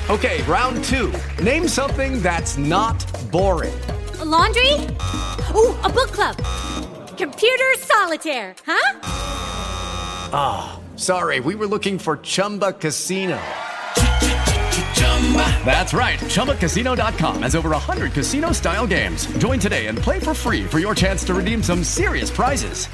Okay, round two. Name something that's not boring. A laundry? Ooh, a book club. Computer solitaire, huh? Ah, oh, sorry, we were looking for Chumba Casino. That's right, ChumbaCasino.com has over 100 casino-style games. Join today and play for free for your chance to redeem some serious prizes.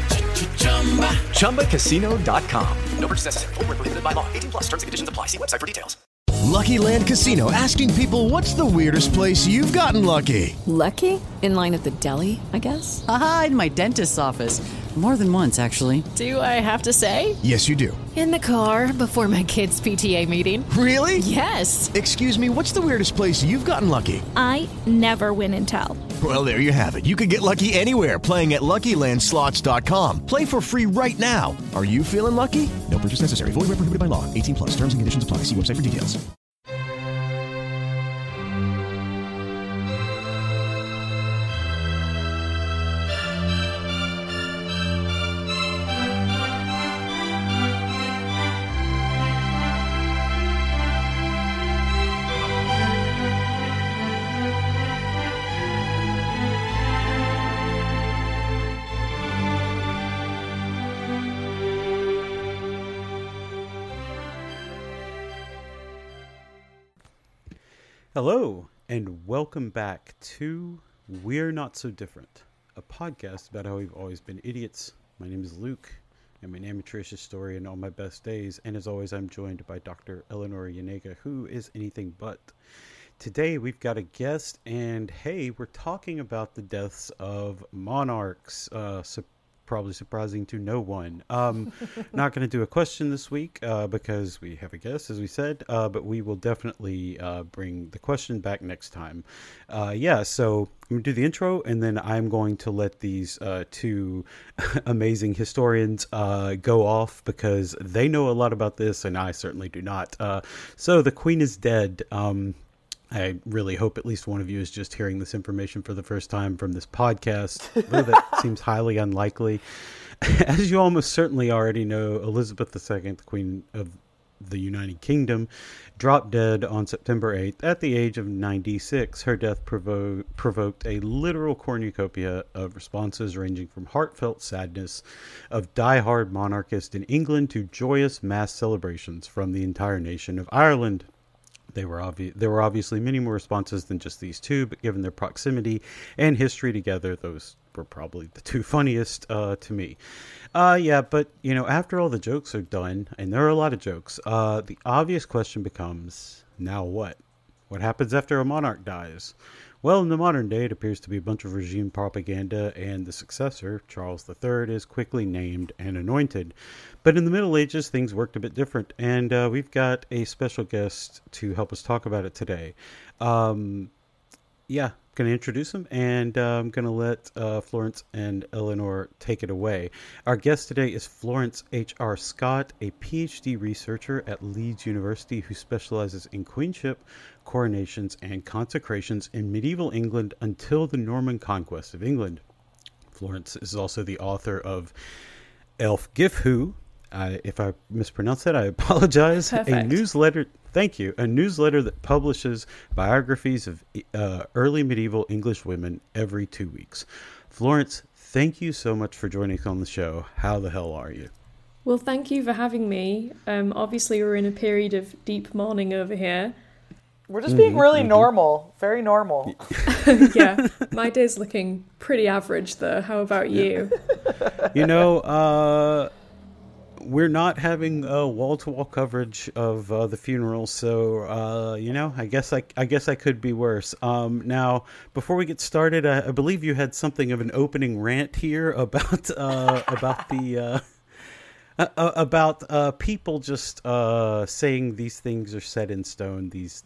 ChumbaCasino.com. No purchase necessary. Void where prohibited by law. 18 plus. Terms and conditions apply. See website for details. Lucky Land Casino, asking people, what's the weirdest place you've gotten lucky? Lucky? In line at the deli, I guess? Aha, in my dentist's office. More than once, actually. Do I have to say? Yes, you do. In the car before my kids' PTA meeting. Really? Yes. Excuse me, what's the weirdest place you've gotten lucky? I never win and tell. Well, there you have it. You can get lucky anywhere, playing at LuckyLandSlots.com. Play for free right now. Are you feeling lucky? No purchase necessary. Void where prohibited by law. 18 plus. Terms and conditions apply. See website for details. Hello, and welcome back to We're Not So Different, a podcast about how we've always been idiots. My name is Luke. I'm an amateurish historian on my best days, and as always, I'm joined by Dr. Eleanor Yanega, who is anything but. Today, we've got a guest, and hey, we're talking about the deaths of monarchs, probably surprising to no one. Not going to do a question this week because we have a guest, as we said, but we will definitely bring the question back next time. So I'm going to do the intro, and then I'm going to let these two amazing historians go off because they know a lot about this, and I certainly do not. So the Queen is dead. I really hope at least one of you is just hearing this information for the first time from this podcast, though that seems highly unlikely. As you almost certainly already know, Elizabeth II, the Queen of the United Kingdom, dropped dead on September 8th at the age of 96. Her death provoked a literal cornucopia of responses ranging from heartfelt sadness of die-hard monarchists in England to joyous mass celebrations from the entire nation of Ireland. There were obviously many more responses than just these two, but given their proximity and history together, those were probably the two funniest to me. But, after all the jokes are done, and there are a lot of jokes, the obvious question becomes, now what? What happens after a monarch dies? Well, in the modern day, it appears to be a bunch of regime propaganda, and the successor, Charles III, is quickly named and anointed. But in the Middle Ages, things worked a bit different, and we've got a special guest to help us talk about it today. Going to introduce him, and I'm going to let Florence and Eleanor take it away. Our guest today is Florence H.R. Scott, a PhD researcher at Leeds University who specializes in queenship, coronations, and consecrations in medieval England until the Norman conquest of England. Florence is also the author of Elfgifu. If I mispronounce that, I apologize. Perfect. A newsletter. Thank you. A newsletter that publishes biographies of early medieval English women every 2 weeks. Florence, thank you so much for joining us on the show. How the hell are you? Well, thank you for having me. Obviously, we're in a period of deep mourning over here. We're just being really normal. Very normal. Yeah, my day's looking pretty average, though. How about you? We're not having wall-to-wall coverage of the funeral, so I guess I could be worse. Now, before we get started, I believe you had something of an opening rant here about about people just saying these things are set in stone. These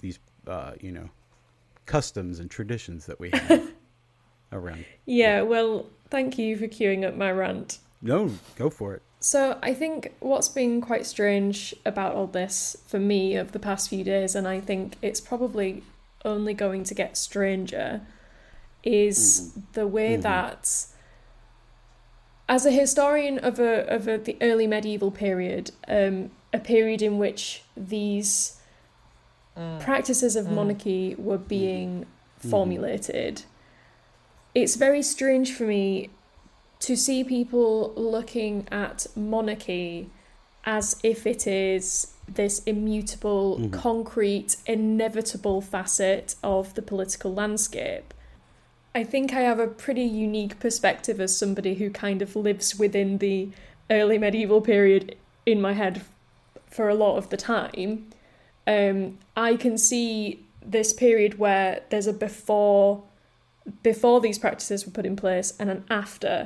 customs and traditions that we have around. Yeah, well, thank you for queuing up my rant. No, go for it. So I think what's been quite strange about all this for me of the past few days, and I think it's probably only going to get stranger, is the way that, as a historian of the early medieval period, a period in which these practices of monarchy were being formulated, it's very strange for me to see people looking at monarchy as if it is this immutable, concrete, inevitable facet of the political landscape. I think I have a pretty unique perspective as somebody who kind of lives within the early medieval period in my head for a lot of the time. I can see this period where there's a before these practices were put in place and an after.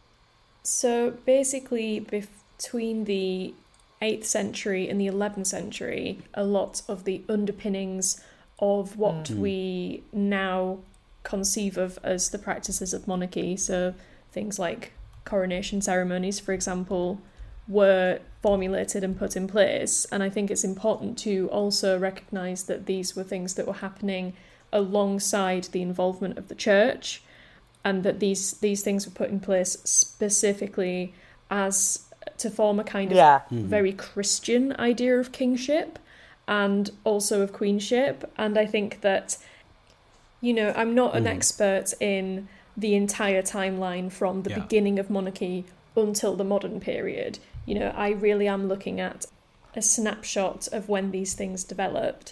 So basically, between the 8th century and the 11th century, a lot of the underpinnings of what we now conceive of as the practices of monarchy, so things like coronation ceremonies, for example, were formulated and put in place. And I think it's important to also recognise that these were things that were happening alongside the involvement of the church, and that these things were put in place specifically as to form a kind of very Christian idea of kingship and also of queenship. And I think that, I'm not an expert in the entire timeline from the beginning of monarchy until the modern period. I really am looking at a snapshot of when these things developed.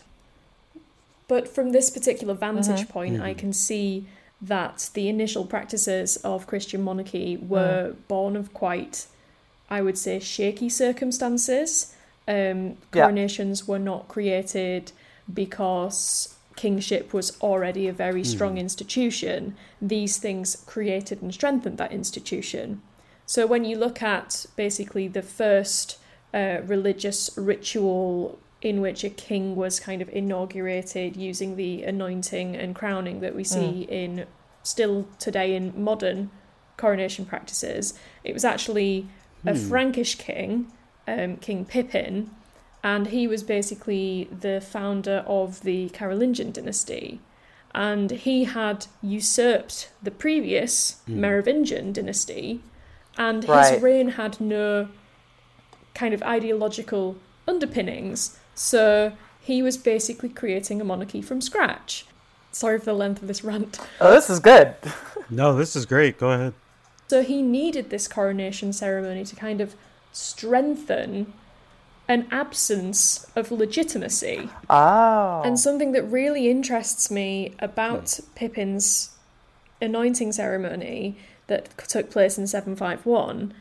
But from this particular vantage point, I can see that the initial practices of Christian monarchy were born of quite, I would say, shaky circumstances. Coronations were not created because kingship was already a very strong institution. These things created and strengthened that institution. So when you look at basically the first religious ritual in which a king was kind of inaugurated using the anointing and crowning that we see in still today in modern coronation practices, it was actually a Frankish king, King Pippin, and he was basically the founder of the Carolingian dynasty. And he had usurped the previous Merovingian dynasty, and his reign had no kind of ideological underpinnings. So he was basically creating a monarchy from scratch. Sorry for the length of this rant. Oh, this is good. No, this is great. Go ahead. So he needed this coronation ceremony to kind of strengthen an absence of legitimacy. Oh. And something that really interests me about Pippin's anointing ceremony that took place in 751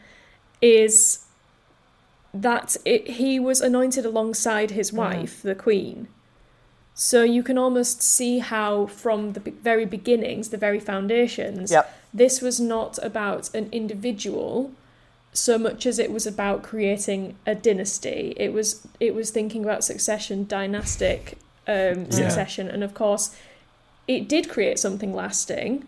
is that he was anointed alongside his wife, the queen. So you can almost see how from the very beginnings, the very foundations, this was not about an individual so much as it was about creating a dynasty. It was thinking about succession, dynastic succession, and of course it did create something lasting,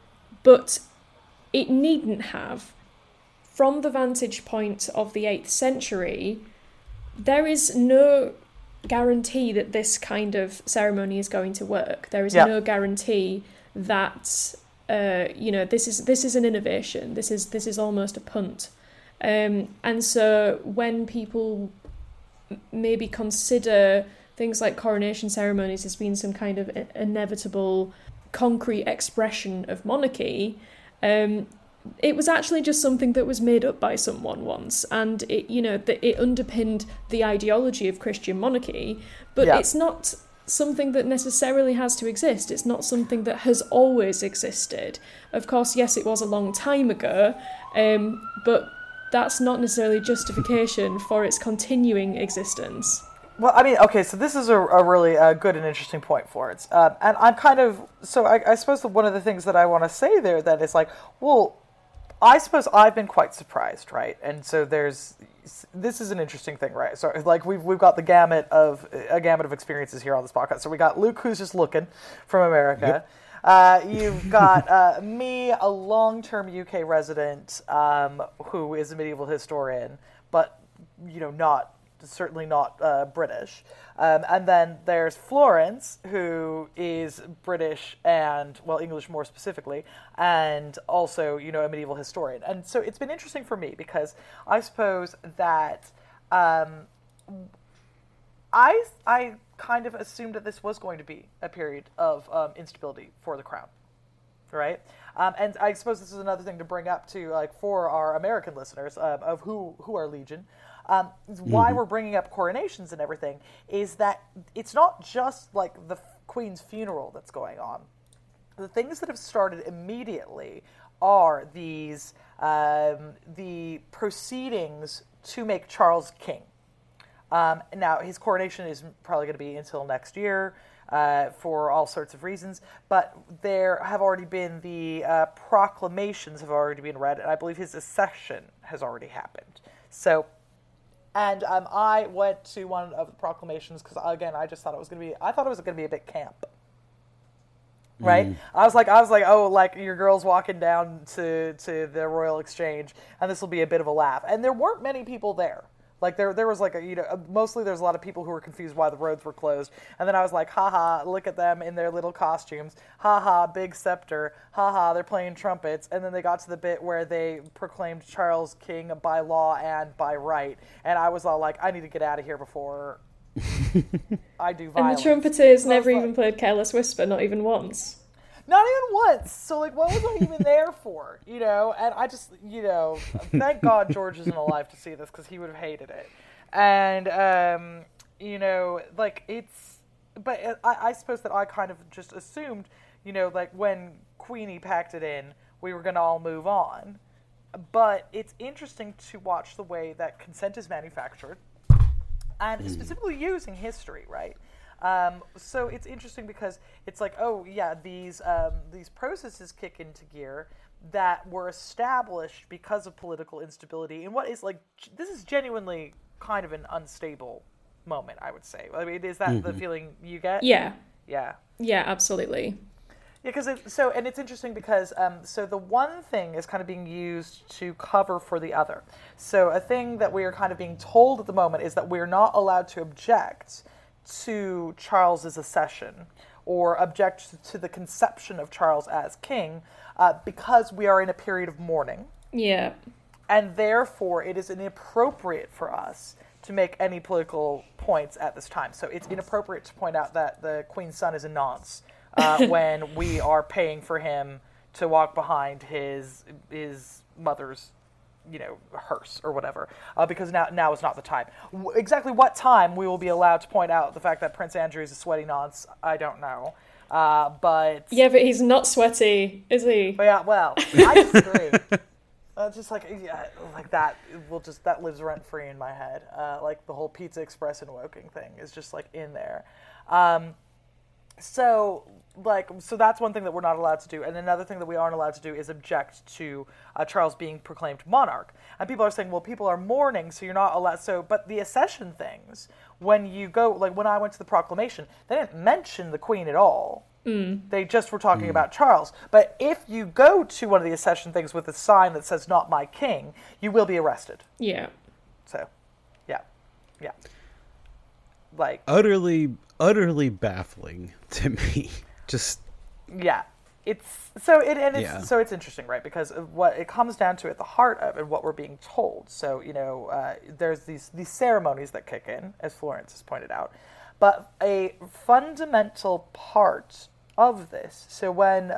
but it needn't have. From the vantage point of the 8th century, there is no guarantee that this kind of ceremony is going to work. There is no guarantee that this is an innovation. This is almost a punt. And so when people maybe consider things like coronation ceremonies as being some kind of inevitable, concrete expression of monarchy, it was actually just something that was made up by someone once, and it underpinned the ideology of Christian monarchy, but it's not something that necessarily has to exist. It's not something that has always existed. Of course, yes, it was a long time ago, but that's not necessarily justification for its continuing existence. Well, I mean, okay, so this is a really good and interesting point for it. And I'm kind of, so I suppose one of the things that I want to say there that is like, well, I suppose I've been quite surprised, right? And so this is an interesting thing, right? So like we've got a gamut of experiences here on this podcast. So we got Luke, who's just looking from America. Yep. You've got me, a long-term UK resident, who is a medieval historian, but certainly not British. And then there's Florence, who is British and, well, English more specifically, and also, a medieval historian. And so it's been interesting for me because I suppose that I I kind of assumed that this was going to be a period of instability for the crown, right? And I suppose this is another thing to bring up to like for our American listeners of who are Legion. Why we're bringing up coronations and everything is that it's not just like the Queen's funeral that's going on. The things that have started immediately are these the proceedings to make Charles king. Now, his coronation is probably going to be until next year for all sorts of reasons, but there have already been the proclamations have already been read, and I believe his accession has already happened. So, and I went to one of the proclamations because, again, I just thought it was going to be, I thought it was going to be a bit camp. Right? I was like, oh, like your girl's walking down to the Royal Exchange, and this will be a bit of a laugh. And there weren't many people there. Like there was like mostly there's a lot of people who were confused why the roads were closed. And then I was like, haha, look at them in their little costumes. Haha, big scepter. Haha, they're playing trumpets. And then they got to the bit where they proclaimed Charles king by law and by right. And I was all like, I need to get out of here before I do violence. And the trumpeters never even played Careless Whisper, not even once. Not even once. So, like, what was I even there for? You know? And I just, thank God George isn't alive to see this because he would have hated it. And, like, it's... But I suppose that I kind of just assumed, like, when Queenie packed it in, we were going to all move on. But it's interesting to watch the way that consent is manufactured. And specifically using history, right? So it's interesting because it's like, oh yeah, these processes kick into gear that were established because of political instability in what is like, this is genuinely kind of an unstable moment, I would say. I mean, is that the feeling you get? Yeah. Yeah. Yeah, absolutely. Yeah, because it's interesting because so the one thing is kind of being used to cover for the other. So a thing that we are kind of being told at the moment is that we're not allowed to object to Charles's accession or object to the conception of Charles as king because we are in a period of mourning. Yeah. And therefore it is inappropriate for us to make any political points at this time. So it's inappropriate to point out that the Queen's son is a nonce when we are paying for him to walk behind his mother's hearse or whatever, because now is not the time. Exactly what time we will be allowed to point out the fact that Prince Andrew is a sweaty nonce, I don't know. But he's not sweaty, is he? But yeah, well, I disagree. Just like that that lives rent free in my head. Like the whole Pizza Express and Woking thing is just like in there. So that's one thing that we're not allowed to do. And another thing that we aren't allowed to do is object to Charles being proclaimed monarch. And people are saying, well, people are mourning, so you're not allowed. So, but the accession things, when you go, like when I went to the proclamation, they didn't mention the Queen at all. They just were talking about Charles. But if you go to one of the accession things with a sign that says "Not my king," you will be arrested. Yeah. So, yeah. Like utterly baffling to me. Just so it's interesting, right? Because of what it comes down to at the heart of and what we're being told. So there's these ceremonies that kick in, as Florence has pointed out, but a fundamental part of this. So when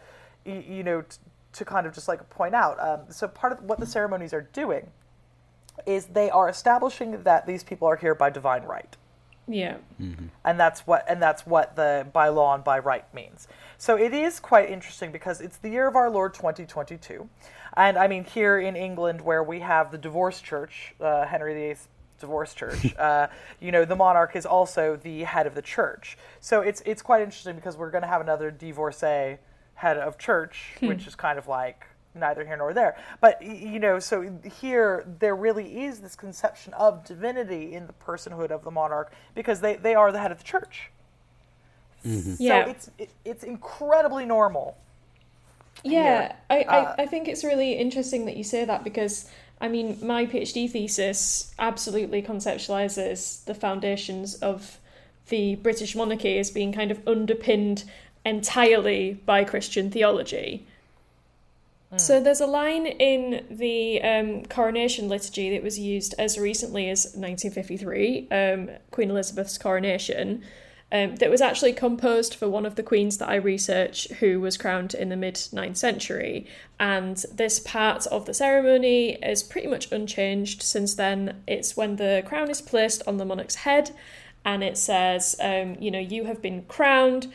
to kind of just like point out, so part of what the ceremonies are doing is they are establishing that these people are here by divine right. Yeah. And that's what the by law and by right means. So it is quite interesting because it's the year of our Lord 2022. And I mean, here in England where we have the divorce church, Henry VIII divorce church, the monarch is also the head of the church. So it's quite interesting because we're going to have another divorcee head of church, which is kind of like neither here nor there. But, so here there really is this conception of divinity in the personhood of the monarch because they are the head of the church. So it's incredibly normal. Yeah, I think it's really interesting that you say that because, I mean, my PhD thesis absolutely conceptualizes the foundations of the British monarchy as being kind of underpinned entirely by Christian theology. So there's a line in the coronation liturgy that was used as recently as 1953, Queen Elizabeth's coronation, that was actually composed for one of the queens that I research who was crowned in the mid-9th century. And this part of the ceremony is pretty much unchanged since then. It's when the crown is placed on the monarch's head, and it says, you have been crowned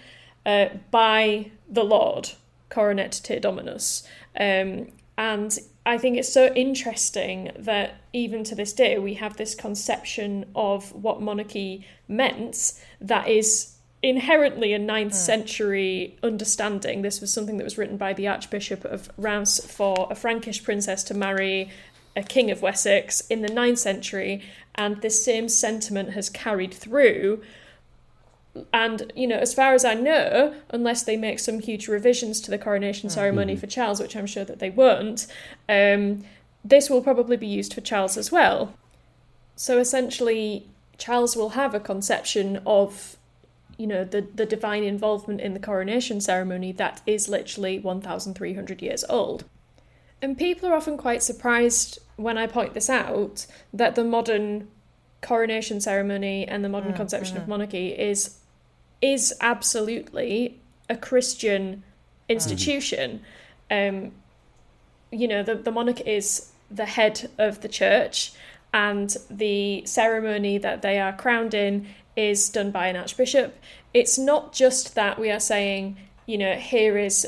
by the Lord, coronet te dominus. And I think it's so interesting that even to this day we have this conception of what monarchy meant that is inherently a 9th century understanding. This was something that was written by the Archbishop of Reims for a Frankish princess to marry a king of Wessex in the 9th century, and this same sentiment has carried through. And, as far as I know, unless they make some huge revisions to the coronation ceremony for Charles, which I'm sure that they won't, this will probably be used for Charles as well. So essentially, Charles will have a conception of, the divine involvement in the coronation ceremony that is literally 1,300 years old. And people are often quite surprised when I point this out, that the modern coronation ceremony and the modern conception of monarchy is absolutely a Christian institution. The monarch is the head of the church, and the ceremony that they are crowned in is done by an archbishop. It's not just that we are saying, here is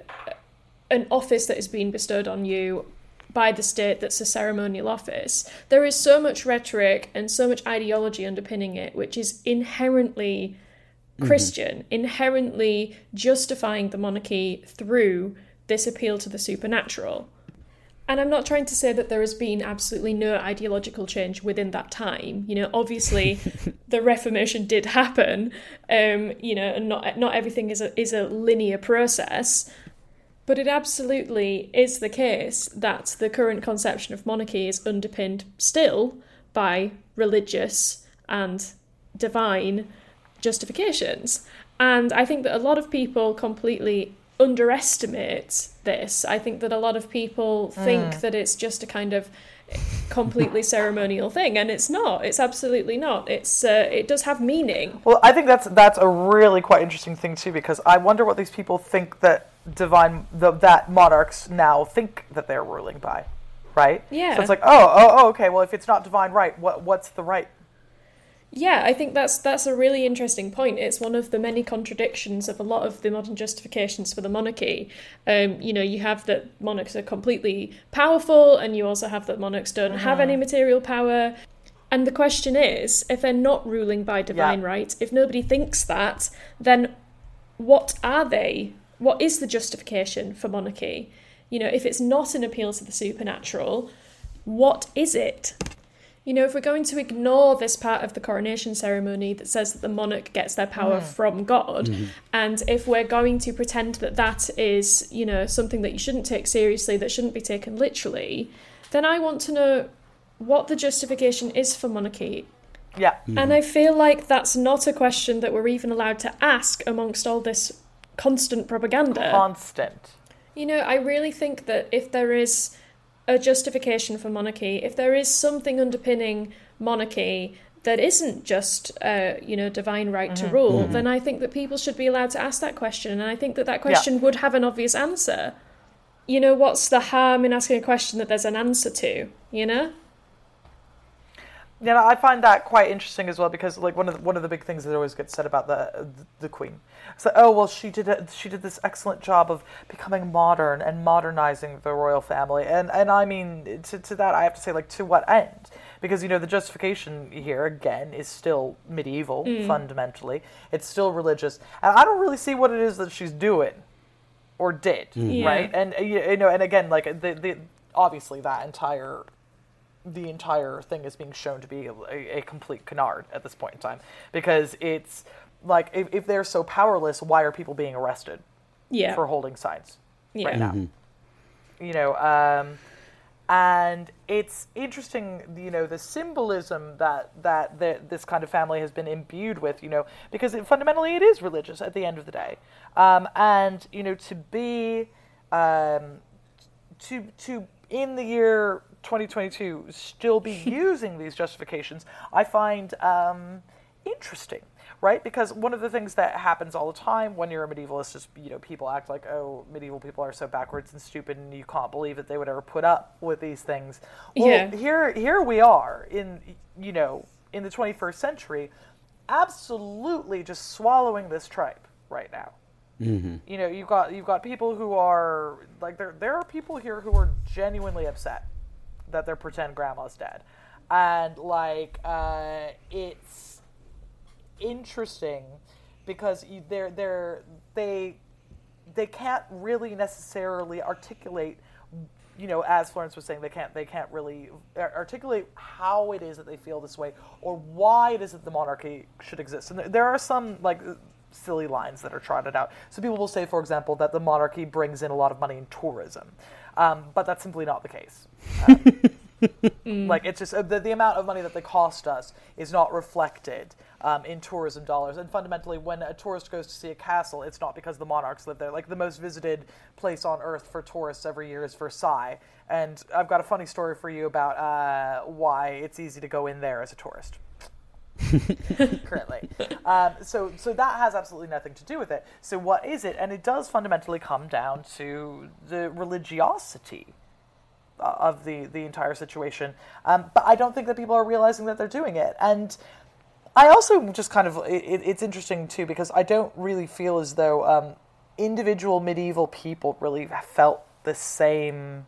an office that is being bestowed on you by the state that's a ceremonial office. There is so much rhetoric and so much ideology underpinning it, which is inherently Christian, inherently justifying the monarchy through this appeal to the supernatural. And I'm not trying to say that there has been absolutely no ideological change within that time. Obviously, the Reformation did happen, and not everything is a linear process. But it absolutely is the case that the current conception of monarchy is underpinned still by religious and divine justifications. And I think that a lot of people completely underestimate this. I think that a lot of people think that it's just a kind of completely ceremonial thing, and it's not. It's absolutely not. It does have meaning. Well, I think that's a really quite interesting thing too, because I wonder what these people think that that monarchs now think that they're ruling by, right? Yeah. So it's like, oh, okay. Well, if it's not divine right, what's the right? Yeah, I think that's a really interesting point. It's one of the many contradictions of a lot of the modern justifications for the monarchy. You have that monarchs are completely powerful, and you also have that monarchs don't have any material power. And the question is, if they're not ruling by divine right, if nobody thinks that, then what are they? What is the justification for monarchy? If it's not an appeal to the supernatural, what is it? If we're going to ignore this part of the coronation ceremony that says that the monarch gets their power from God, and if we're going to pretend that that is, something that you shouldn't take seriously, that shouldn't be taken literally, then I want to know what the justification is for monarchy. Yeah. And I feel like that's not a question that we're even allowed to ask amongst all this constant propaganda. I really think that if there is a justification for monarchy, if there is something underpinning monarchy that isn't just, divine right to rule, then I think that people should be allowed to ask that question. And I think that question would have an obvious answer. What's the harm in asking a question that there's an answer to, Yeah, I find that quite interesting as well, because like one of the big things that always gets said about the Queen, it's like, oh well, she did this excellent job of becoming modern and modernizing the royal family, and I mean to that I have to say, like, to what end? Because the justification here again is still medieval fundamentally. It's still religious, and I don't really see what it is that she's doing or did, right? And and again, like the obviously the entire thing is being shown to be a complete canard at this point in time, because it's like, if they're so powerless, why are people being arrested for holding signs right now? And it's interesting, the symbolism that this kind of family has been imbued with, because fundamentally it is religious at the end of the day, and to be to in the year 2022 still be using these justifications, I find interesting, right? Because one of the things that happens all the time when you're a medievalist is, people act like, oh, medieval people are so backwards and stupid, and you can't believe that they would ever put up with these things. Well, here we are in the 21st century, absolutely just swallowing this tripe right now. Mm-hmm. You've got people who are like, there are people here who are genuinely upset that their pretend grandma's dead, and it's interesting because they can't really necessarily articulate, as Florence was saying, they can't really articulate how it is that they feel this way or why it is that the monarchy should exist. And there are some silly lines that are trotted out. So people will say, for example, that the monarchy brings in a lot of money in tourism, but that's simply not the case. It's just the amount of money that they cost us is not reflected in tourism dollars. And fundamentally, when a tourist goes to see a castle, it's not because the monarchs live there. Like, the most visited place on earth for tourists every year is Versailles. And I've got a funny story for you about why it's easy to go in there as a tourist. Currently. So that has absolutely nothing to do with it. So what is it? And it does fundamentally come down to the religiosity of the entire situation. But I don't think that people are realizing that they're doing it. And I also just kind of, it's interesting too, because I don't really feel as though individual medieval people really felt the same.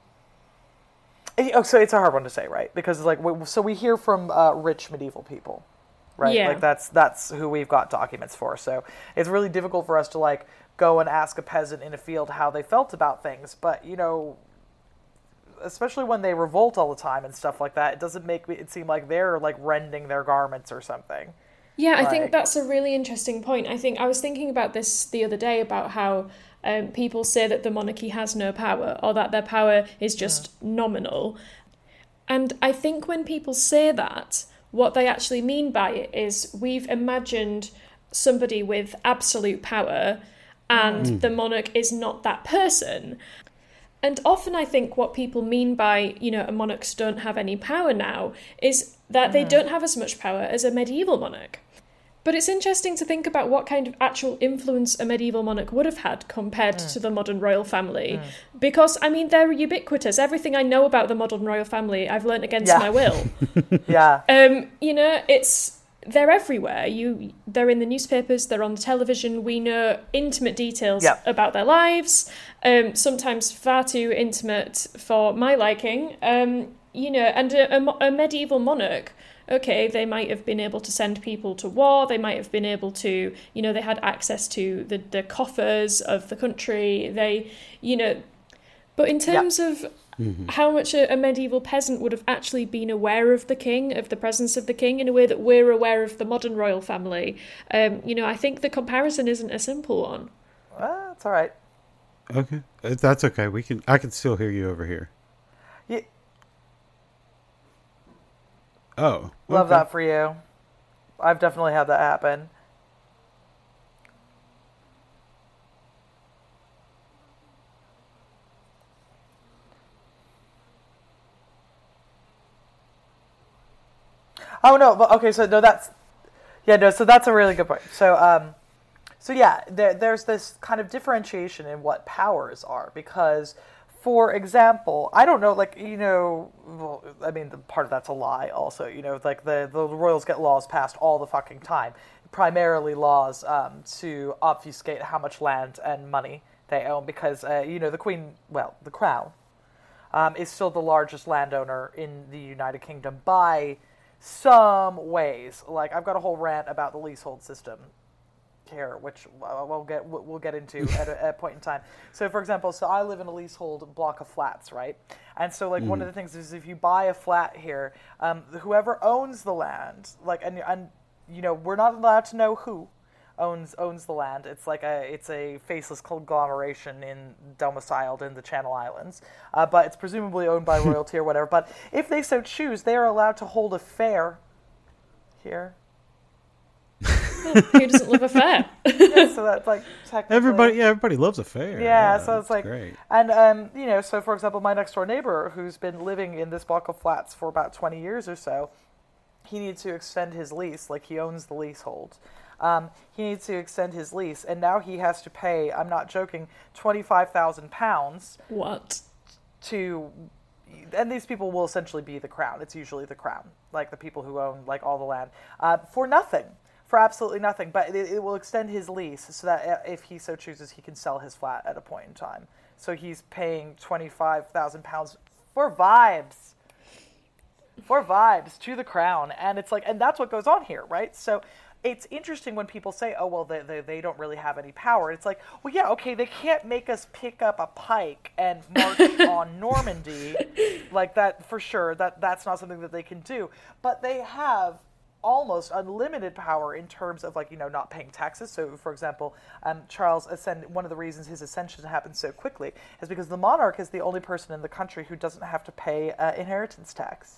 So it's a hard one to say, right? Because so we hear from rich medieval people, right? Yeah. Like that's who we've got documents for. So it's really difficult for us to go and ask a peasant in a field how they felt about things. But especially when they revolt all the time and stuff like that, it doesn't make it seem like they're rending their garments or something. Yeah, I think that's a really interesting point. I was thinking about this the other day about how people say that the monarchy has no power, or that their power is just nominal. And I think when people say that, what they actually mean by it is we've imagined somebody with absolute power, and the monarch is not that person. And often I think what people mean by, monarchs don't have any power now is that they don't have as much power as a medieval monarch. But it's interesting to think about what kind of actual influence a medieval monarch would have had compared to the modern royal family. Because, they're ubiquitous. Everything I know about the modern royal family, I've learnt against my will. Yeah. They're everywhere. They're in the newspapers, they're on the television. We know intimate details about their lives, sometimes far too intimate for my liking. And a medieval monarch, okay, they might have been able to send people to war, they might have been able to, they had access to the coffers of the country, but in terms of how much a medieval peasant would have actually been aware of the king, of the presence of the king, in a way that we're aware of the modern royal family. I think the comparison isn't a simple one. That's all right. Okay, that's okay. I can still hear you over here. Yeah. Oh, love that for you. I've definitely had that happen. Oh no, but okay, so no, so that's a really good point. So there's this kind of differentiation in what powers are, because, for example, I don't know, the part of that's a lie also, the royals get laws passed all the fucking time, primarily laws to obfuscate how much land and money they own, because, the crown is still the largest landowner in the United Kingdom by some ways. I've got a whole rant about the leasehold system here, which we'll get into at a point in time. So, for example, I live in a leasehold block of flats, right? And so, one of the things is, if you buy a flat here, whoever owns the land, and we're not allowed to know who owns the land. It's a faceless conglomeration domiciled in the Channel Islands, but it's presumably owned by royalty or whatever. But if they so choose, they are allowed to hold a fair here. Who doesn't love a fair? right? So that's like technically everybody loves a fair. Yeah, so it's like great. And you know, so for example, my next door neighbor who's been living in this block of flats for about 20 years or so, he needs to extend his lease, like he owns the leasehold. He needs to extend his lease, and now he has to pay, I'm not joking, £25,000. What? And these people will essentially be the crown. It's usually the crown, like the people who own like all the land, for nothing, for absolutely nothing. But it will extend his lease so that if he so chooses, he can sell his flat at a point in time. So he's paying £25,000 for vibes. For vibes to the crown. And it's like, and that's what goes on here, right? So it's interesting when people say, oh, well, they don't really have any power. It's like, well, yeah, okay, they can't make us pick up a pike and march on Normandy like that for sure. That's not something that they can do. But they have almost unlimited power in terms of, like, you know, not paying taxes. So, for example, Charles one of the reasons his ascension happened so quickly is because the monarch is the only person in the country who doesn't have to pay inheritance tax.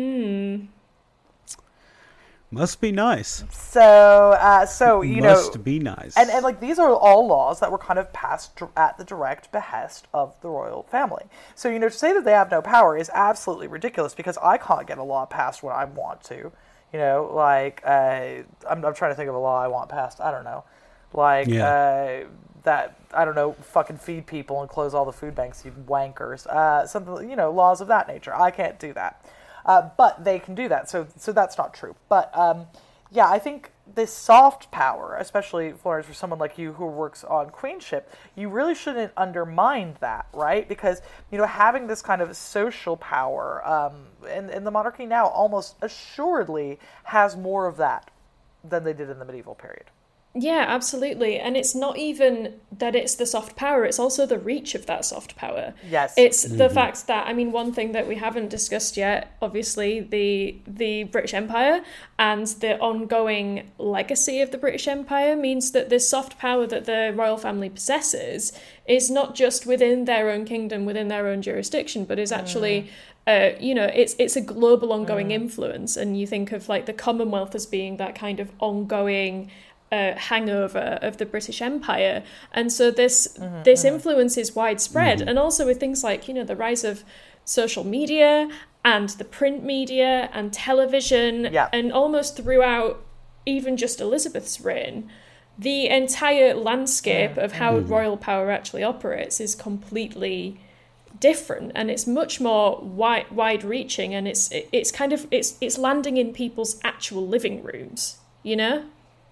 Must be nice. So you know, must be nice. And like these are all laws that were kind of passed at the direct behest of the royal family. So, you know, to say that they have no power is absolutely ridiculous because I can't get a law passed when I want to. You know, like I'm trying to think of a law I want passed. I don't know, like that I don't know, fucking feed people and close all the food banks, you wankers. Something, you know, laws of that nature. I can't do that. But they can do that, so that's not true. But yeah, I think this soft power, especially Florence, for someone like you who works on queenship, you really shouldn't undermine that, right? Because, you know, having this kind of social power, and the monarchy now almost assuredly has more of that than they did in the medieval period. Yeah, absolutely. And it's not even that it's the soft power, it's also the reach of that soft power. Yes. It's the fact that, I mean, one thing that we haven't discussed yet, obviously, the British Empire and the ongoing legacy of the British Empire means that this soft power that the royal family possesses is not just within their own kingdom, within their own jurisdiction, but is actually... you know, it's a global ongoing influence. And you think of, like, the Commonwealth as being that kind of ongoing... hangover of the British Empire, and so this influence is widespread, and also with things like, you know, the rise of social media and the print media and television, and almost throughout even just Elizabeth's reign, the entire landscape of how royal power actually operates is completely different, and it's much more wide-reaching, and it's kind of it's landing in people's actual living rooms, you know.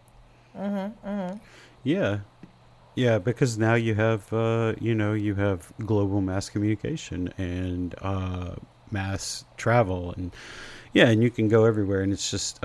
Yeah, because now you have you have global mass communication and mass travel, and and you can go everywhere, and it's just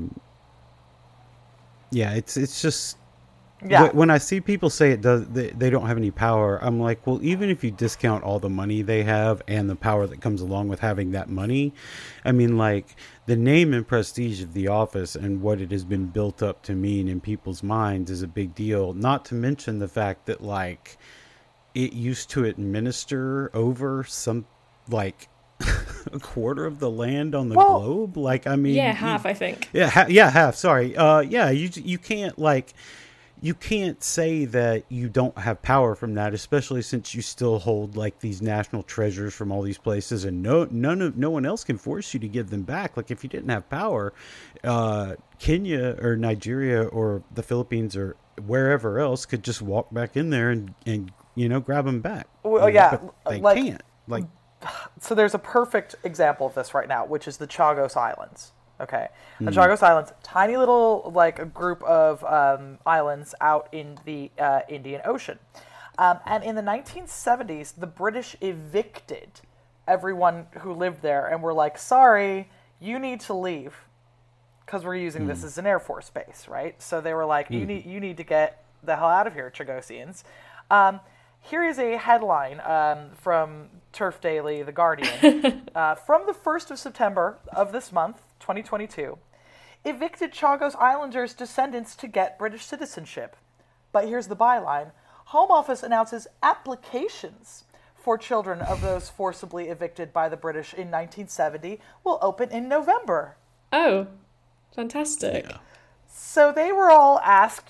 it's just when I see people say they don't have any power, I'm like, well, even if you discount all the money they have and the power that comes along with having that money, I mean, like, the name and prestige of the office and what it has been built up to mean in people's minds is a big deal. Not to mention the fact that, like, it used to administer over some, like, a quarter of the land on the globe. Like, I mean, half, I think. Half. Sorry. You can't, like. You can't say that you don't have power from that, especially since you still hold, like, these national treasures from all these places, and no one else can force you to give them back. Like, if you didn't have power, Kenya or Nigeria or the Philippines or wherever else could just walk back in there and you know, grab them back. Well, but they can't. Like, so there's a perfect example of this right now, which is the Chagos Islands. Okay. The Chagos Islands, tiny little, like, a group of islands out in the Indian Ocean. And in the 1970s, the British evicted everyone who lived there and were like, sorry, you need to leave because we're using this as an Air Force base, right? So they were like, you need to get the hell out of here, Chagosians. Here is a headline from Turf Daily, The Guardian. From the 1st of September of this month, 2022, evicted Chagos Islanders' descendants to get British citizenship. But here's the byline. Home Office announces applications for children of those forcibly evicted by the British in 1970 will open in November. Oh, fantastic. Yeah. So they were all asked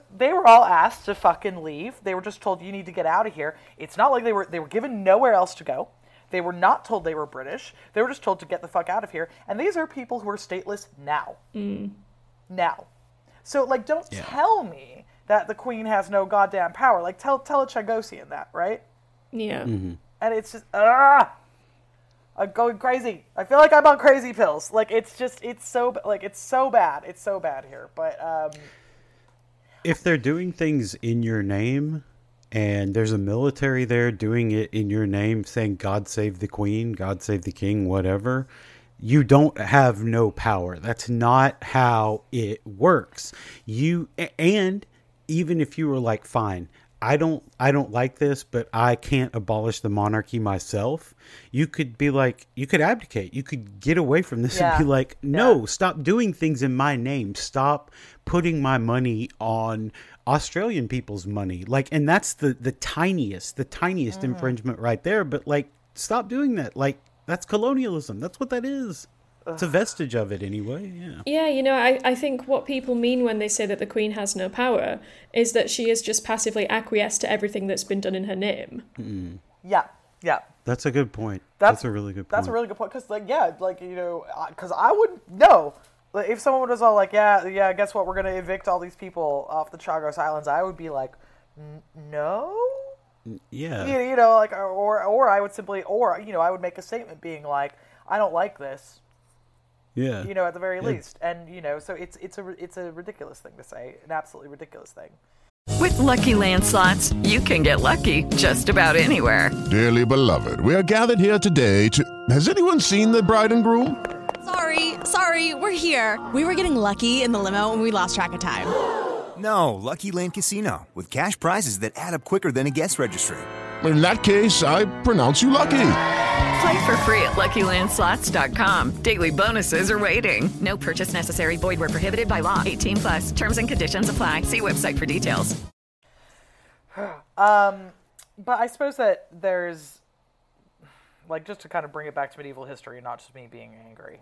to fucking leave. They were just told, you need to get out of here. It's not like they were given nowhere else to go. They were not told they were British. They were just told to get the fuck out of here. And these are people who are stateless now. Now. So, like, don't tell me that the Queen has no goddamn power. Like, tell a Chagosian that, right? Yeah. Mm-hmm. And it's just, I'm going crazy. I feel like I'm on crazy pills. Like, it's so bad. It's so bad here. But, if they're doing things in your name, and there's a military there doing it in your name, saying God save the Queen, God save the King, whatever, you don't have no power. That's not how it works. And even if you were like, fine, I don't like this, but I can't abolish the monarchy myself, you could be like, you could abdicate. You could get away from this and be like, no, stop doing things in my name. Stop putting my money on Australian people's money. Like, and that's the tiniest infringement right there. But like, stop doing that. Like, that's colonialism. That's what that is. It's a vestige of it anyway, yeah. Yeah, you know, I think what people mean when they say that the Queen has no power is that she is just passively acquiesced to everything that's been done in her name. Mm. yeah. That's a good point. That's a really good point. That's a really good point. Because, like, yeah, like, you know, because I wouldn't know. Like, if someone was all like, yeah, guess what? We're going to evict all these people off the Chagos Islands. I would be like, no? Yeah. You know, like, or I would simply, you know, I would make a statement being like, I don't like this. Yeah. You know, at the very least. And, you know, so it's a ridiculous thing to say. An absolutely ridiculous thing. With Lucky Land Slots, you can get lucky just about anywhere. Dearly beloved, we are gathered here today to... Has anyone seen the bride and groom? Sorry, we're here. We were getting lucky in the limo and we lost track of time. No, Lucky Land Casino, with cash prizes that add up quicker than a guest registry. In that case, I pronounce you lucky. Play for free at LuckyLandSlots.com. Daily bonuses are waiting. No purchase necessary. Void where prohibited by law. 18+. Terms and conditions apply. See website for details. But I suppose that there's, like, just to kind of bring it back to medieval history, not just me being angry.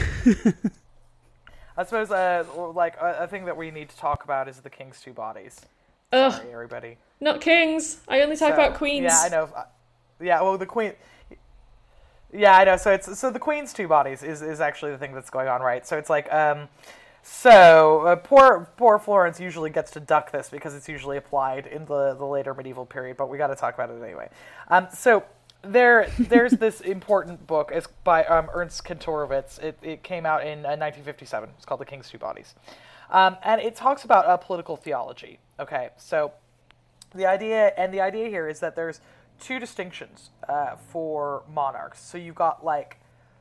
I suppose, like, a thing that we need to talk about is the king's two bodies. Ugh. Sorry, everybody. Not kings. I only talk about queens. Yeah, I know. Yeah, well, the queen... Yeah, I know. So the queen's two bodies is actually the thing that's going on, right? So it's like, poor Florence usually gets to duck this because it's usually applied in the later medieval period, but we got to talk about it anyway. So there's this important book. It's by Ernst Kantorowicz. It came out in 1957. It's called The King's Two Bodies. And it talks about political theology. Okay, so the idea here is that there's two distinctions for monarchs. So you've got, like,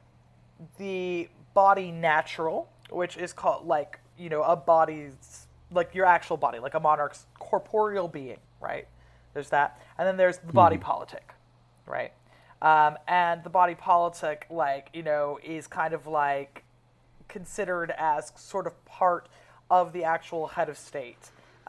the body natural, which is called, like, you know, a body's, like, your actual body, like a monarch's corporeal being, right? There's that. And then there's the body politic, right? And the body politic, like, you know, is kind of, like, considered as sort of part of the actual head of state.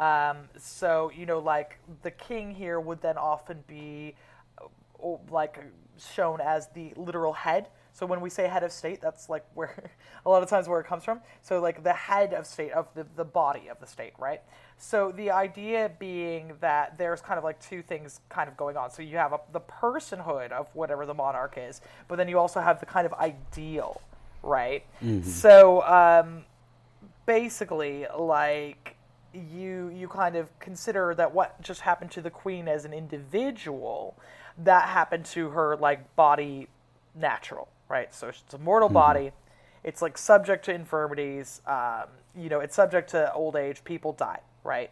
So, you know, like, the king here would then often be, like, shown as the literal head. So when we say head of state, that's, like, where, a lot of times where it comes from. So, like, the head of state, of the body of the state, right? So the idea being that there's kind of, like, two things kind of going on. So you have the personhood of whatever the monarch is, but then you also have the kind of ideal, right? Mm-hmm. So, basically, like... You kind of consider that what just happened to the queen as an individual, that happened to her, like, body natural, right? So it's a mortal body. It's, like, subject to infirmities. You know, it's subject to old age. People die, right?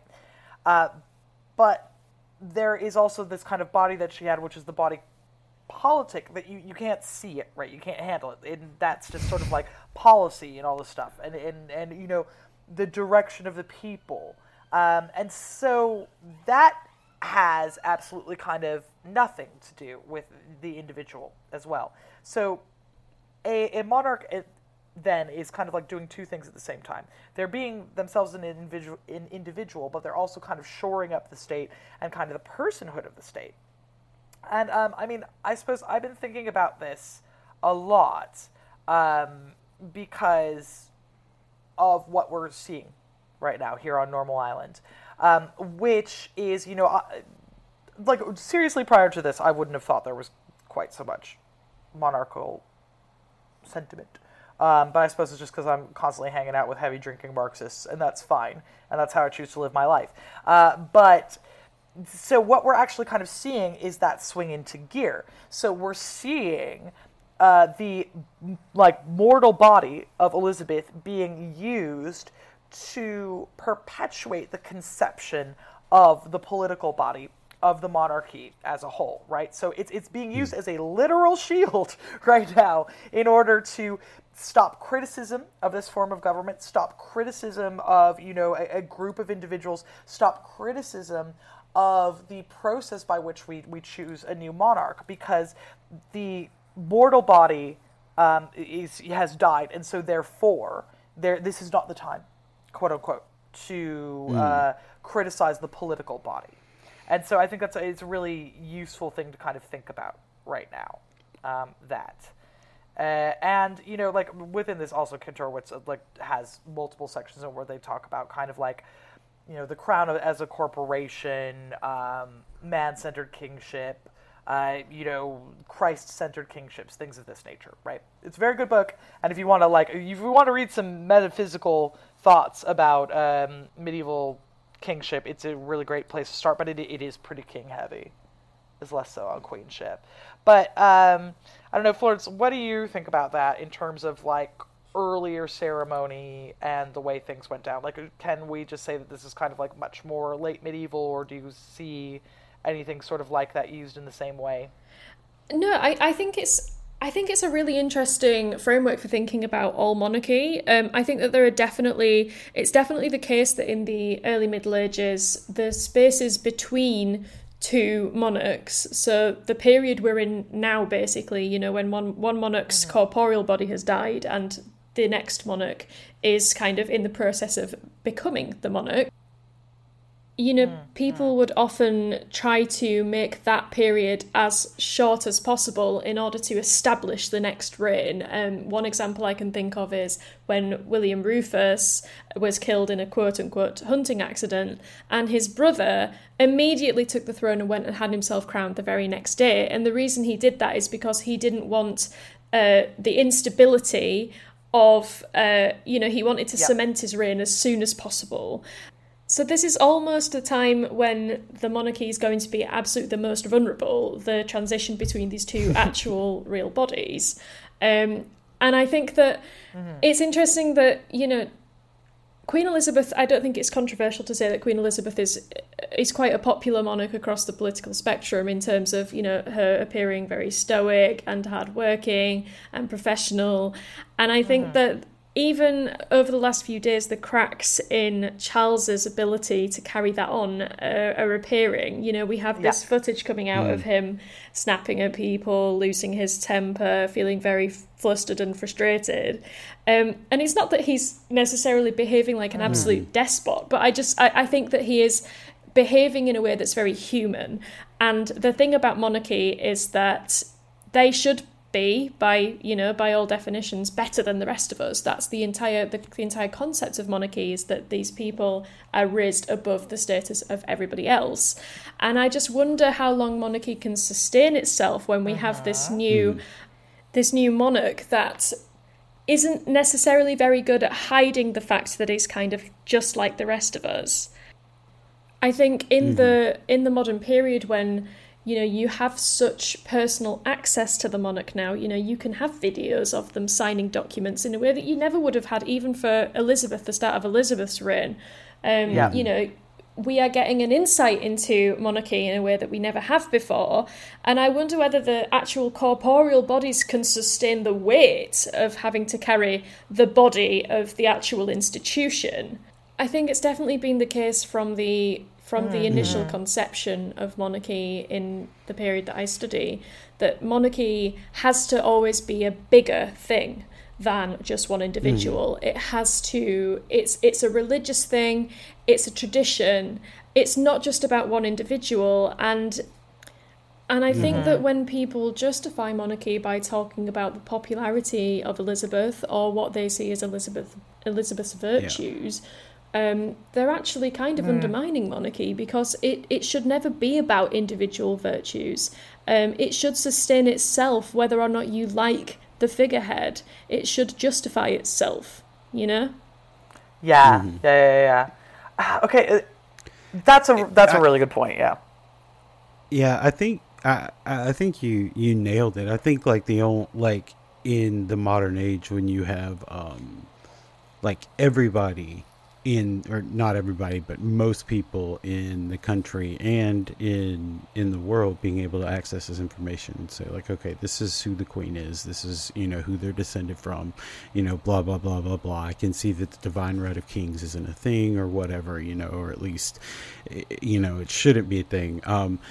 But there is also this kind of body that she had, which is the body politic, that you can't see it, right? You can't handle it. And that's just sort of like policy and all this stuff. And you know, the direction of the people. And so that has absolutely kind of nothing to do with the individual as well. So a monarch then is kind of like doing two things at the same time. They're being themselves an individual, but they're also kind of shoring up the state and kind of the personhood of the state. And I mean, I suppose I've been thinking about this a lot because of what we're seeing right now here on Normal Island, which is, like, seriously, prior to this, I wouldn't have thought there was quite so much monarchical sentiment. But I suppose it's just because I'm constantly hanging out with heavy drinking Marxists, and that's fine, and that's how I choose to live my life. But so what we're actually kind of seeing is that swing into gear. So we're seeing the mortal body of Elizabeth being used to perpetuate the conception of the political body of the monarchy as a whole, right? So it's being used as a literal shield right now in order to stop criticism of this form of government, stop criticism of, a group of individuals, stop criticism of the process by which we choose a new monarch, because the mortal body has died, and so therefore this is not the time, quote unquote, to criticize the political body. And so I think it's a really useful thing to kind of think about right now, and within this also Kantorowicz has multiple sections where they talk about kind of the crown as a corporation, man-centered kingship, Christ-centered kingships, things of this nature, right? It's a very good book, and if you want to read some metaphysical thoughts about medieval kingship, it's a really great place to start, but it is pretty king-heavy. It's less so on queenship. But, I don't know, Florence, what do you think about that in terms of, earlier ceremony and the way things went down? Can we just say that this is kind of, much more late medieval, or do you see anything sort of like that used in the same way? No, I think it's a really interesting framework for thinking about all monarchy. I think that it's definitely the case that in the early Middle Ages, the spaces between two monarchs, so the period we're in now, basically, when one monarch's corporeal body has died and the next monarch is kind of in the process of becoming the monarch, people would often try to make that period as short as possible in order to establish the next reign. One example I can think of is when William Rufus was killed in a quote-unquote hunting accident, and his brother immediately took the throne and went and had himself crowned the very next day. And the reason he did that is because he didn't want the instability of, he wanted to cement his reign as soon as possible. So this is almost a time when the monarchy is going to be absolutely the most vulnerable, the transition between these two actual real bodies. And I think that it's interesting that, Queen Elizabeth, I don't think it's controversial to say that Queen Elizabeth is quite a popular monarch across the political spectrum in terms of, her appearing very stoic and hardworking and professional. And I think that even over the last few days, the cracks in Charles's ability to carry that on are appearing. We have this footage coming out of him snapping at people, losing his temper, feeling very flustered and frustrated. And it's not that he's necessarily behaving like an absolute despot, but I think that he is behaving in a way that's very human. And the thing about monarchy is that they should be, by all definitions, better than the rest of us. That's the entire concept of monarchy, is that these people are raised above the status of everybody else. And I just wonder how long monarchy can sustain itself when we have this new monarch that isn't necessarily very good at hiding the fact that he's kind of just like the rest of us. I think in the modern period, when you have such personal access to the monarch now, you can have videos of them signing documents in a way that you never would have had even for Elizabeth, the start of Elizabeth's reign. We are getting an insight into monarchy in a way that we never have before. And I wonder whether the actual corporeal bodies can sustain the weight of having to carry the body of the actual institution. I think it's definitely been the case from the initial conception of monarchy in the period that I study, that monarchy has to always be a bigger thing than just one individual. It has to, it's a religious thing, it's a tradition, it's not just about one individual. And I think that when people justify monarchy by talking about the popularity of Elizabeth or what they see as Elizabeth's virtues, they're actually kind of undermining monarchy, because it should never be about individual virtues. It should sustain itself whether or not you like the figurehead. It should justify itself, you know? Yeah, yeah. Okay, that's a really good point. Yeah. Yeah, I think you nailed it. I think like in the modern age, when you have like everybody or not everybody, but most people in the country and in the world being able to access this information and say like, okay, this is who the queen is, this is, who they're descended from, blah blah blah blah blah. I can see that the divine right of kings isn't a thing or whatever, or at least it shouldn't be a thing.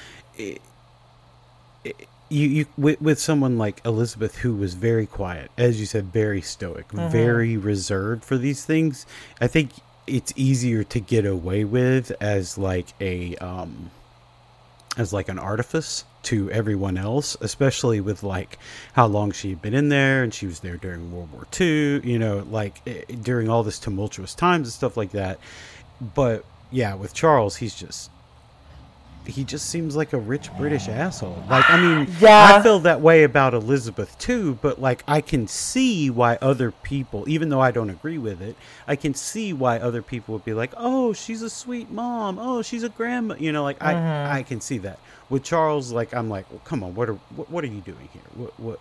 You with someone like Elizabeth, who was very quiet, as you said, very stoic, very reserved for these things, I think it's easier to get away with as like an artifice to everyone else, especially with like how long she had been in there, and she was there during World War II, during all this tumultuous times and stuff like that. But yeah, with Charles, he just seems like a rich British asshole. Like, I mean, I feel that way about Elizabeth too, but like, I can see why other people, even though I don't agree with it, I can see why other people would be like, oh, she's a sweet mom. Oh, she's a grandma. I can see that. With Charles, like, I'm like, well, come on, what are you doing here?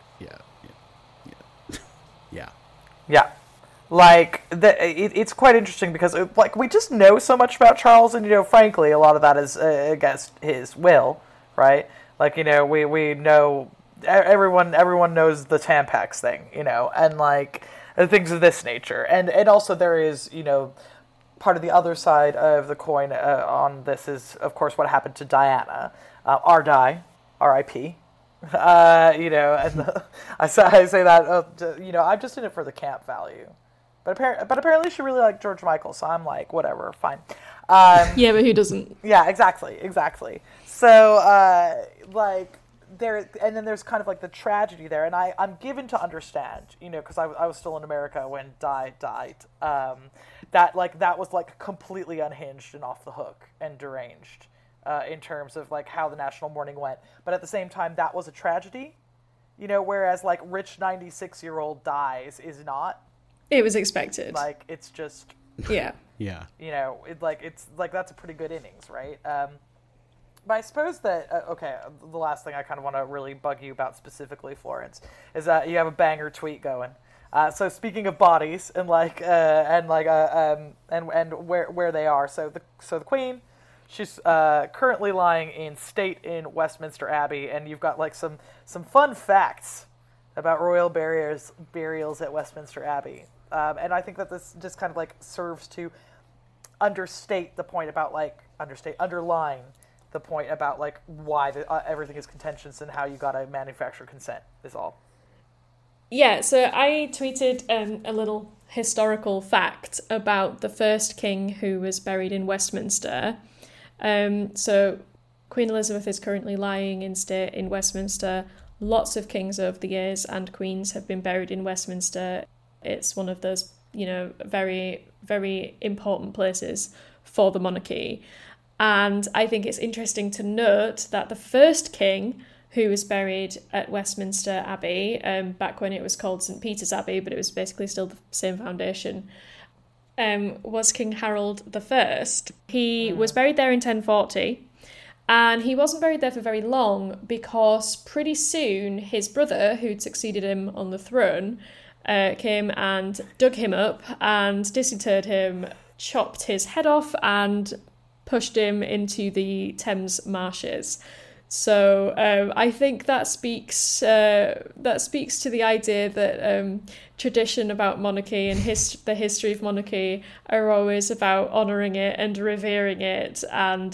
Yeah. Like, it's quite interesting because, like, we just know so much about Charles, and, frankly, a lot of that is against his will, right? Like, we know, everyone knows the Tampax thing, and, like, things of this nature. And also there is, part of the other side of the coin on this is, of course, what happened to Diana. R.I.P. And I say that, I'm just in it for the camp value. But apparently she really liked George Michael, so I'm like, whatever, fine. Yeah, but who doesn't? Yeah, exactly. So, and then there's kind of like the tragedy there, and I'm given to understand, because I was still in America when Di died, that was like completely unhinged and off the hook and deranged in terms of like how the national mourning went. But at the same time, that was a tragedy, whereas like rich 96-year-old dies is not. It was expected. Like, it's just... Yeah. Yeah. It's like that's a pretty good innings, right? But I suppose that, the last thing I kind of want to really bug you about specifically, Florence, is that you have a banger tweet going. So speaking of bodies and where they are, so the Queen, she's currently lying in state in Westminster Abbey, and you've got like some fun facts about royal burials at Westminster Abbey. And I think that this just kind of like serves to underline the point about like why everything is contentious and how you got to manufacture consent is all. Yeah, so I tweeted a little historical fact about the first king who was buried in Westminster. So Queen Elizabeth is currently lying in state in Westminster. Lots of kings over the years and queens have been buried in Westminster. It's one of those, very, very important places for the monarchy. And I think it's interesting to note that the first king who was buried at Westminster Abbey, back when it was called St. Peter's Abbey, but it was basically still the same foundation, was King Harold I. He was buried there in 1040. And he wasn't buried there for very long because pretty soon his brother, who'd succeeded him on the throne, came and dug him up and disinterred him, chopped his head off and pushed him into the Thames marshes. So I think that speaks to the idea that tradition about monarchy and the history of monarchy are always about honouring it and revering it, and